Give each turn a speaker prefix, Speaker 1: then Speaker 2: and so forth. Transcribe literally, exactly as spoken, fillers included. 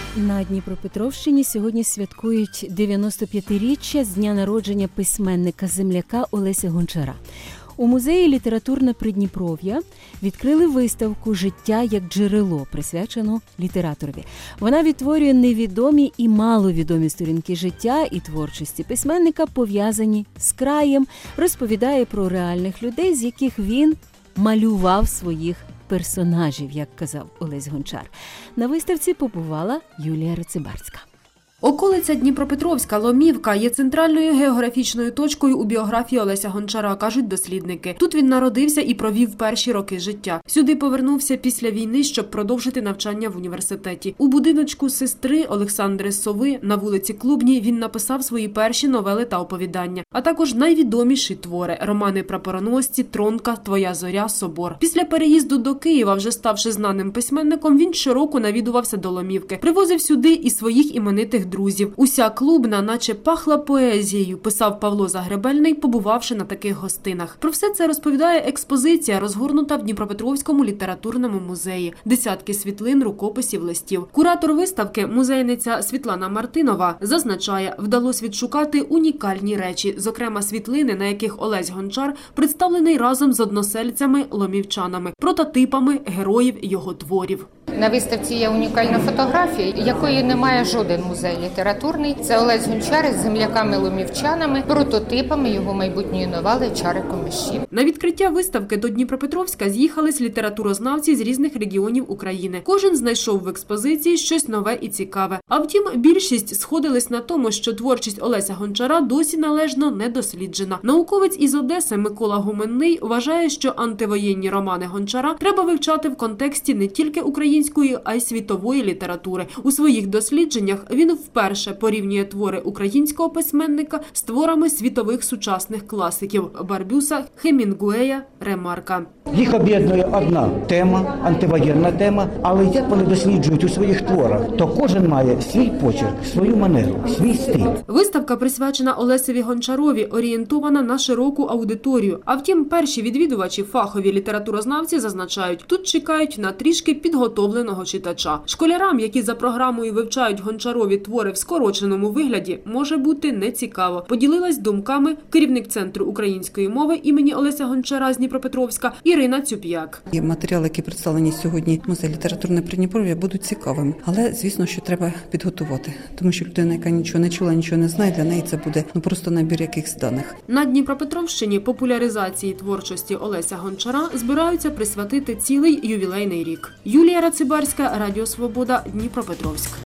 Speaker 1: На Дніпропетровщині сьогодні святкують дев'яносто п'ятиріччя з дня народження письменника-земляка Олеся Гончара. У музеї «Літературне Придніпров'я» відкрили виставку «Життя як джерело», присвячену літераторові. Вона відтворює невідомі і маловідомі сторінки життя і творчості письменника, пов'язані з краєм, розповідає про реальних людей, з яких він малював своїх персонажів, як казав Олесь Гончар. На виставці побувала Юлія Рацибарська.
Speaker 2: Околиця Дніпропетровська Ломівка є центральною географічною точкою у біографії Олеся Гончара, кажуть дослідники. Тут він народився і провів перші роки життя. Сюди повернувся після війни, щоб продовжити навчання в університеті. У будиночку сестри Олександри Сови на вулиці Клубній він написав свої перші новели та оповідання, а також найвідоміші твори – романи «Прапороносці», «Тронка», «Твоя зоря», «Собор». Після переїзду до Києва, вже ставши знаним письменником, він щороку навідувався до Ломівки. Привозив сюди і своїх іменитих друзів. Уся Клубна наче пахла поезією, писав Павло Загребельний, побувавши на таких гостинах. Про все це розповідає експозиція, розгорнута в Дніпропетровському літературному музеї. Десятки світлин, рукописів, листів. Куратор виставки, музейниця Світлана Мартинова, зазначає, вдалося відшукати унікальні речі, зокрема світлини, на яких Олесь Гончар представлений разом з односельцями-ломівчанами, прототипами героїв його творів.
Speaker 3: На виставці є унікальна фотографія, якої немає жоден музей літературний. Це Олесь Гончар з земляками-ломівчанами, прототипами його майбутньої новели «Чари комишів».
Speaker 2: На відкриття виставки до Дніпропетровська з'їхались літературознавці з різних регіонів України. Кожен знайшов в експозиції щось нове і цікаве. А втім, більшість сходились на тому, що творчість Олеся Гончара досі належно не досліджена. Науковець із Одеси Микола Гуменний вважає, що антивоєнні романи Гончара треба вивчати в контексті не тільки української, а й світової літератури. У своїх дослідженнях він вперше порівнює твори українського письменника з творами світових сучасних класиків – Барбюса, Хемінгуея, Ремарка.
Speaker 4: Їх об'єднує одна тема, антивоєнна тема, але як вони досліджують у своїх творах, то кожен має свій почерк, свою манеру, свій стиль.
Speaker 2: Виставка, присвячена Олесеві Гончарові, орієнтована на широку аудиторію. А втім, перші відвідувачі, фахові літературознавці, зазначають, тут чекають на трішки підготовленого читача. Школярам, які за програмою вивчають Гончарові твори в скороченому вигляді, може бути нецікаво. Поділилась думками керівник Центру української мови імені Олеся Гончара з Дніпропетровська Ірина Цюп'як.
Speaker 5: Матеріали, які представлені сьогодні в музеї «Літературне Придніпров'я», будуть цікавими. Але, звісно, що треба підготувати. Тому що людина, яка нічого не чула, нічого не знає, для неї це буде ну, просто набір якихось даних.
Speaker 2: На Дніпропетровщині популяризації творчості Олеся Гончара збираються присвятити цілий ювілейний рік. Юлія Рацибарська, Радіо Свобода, Дніпропетровськ.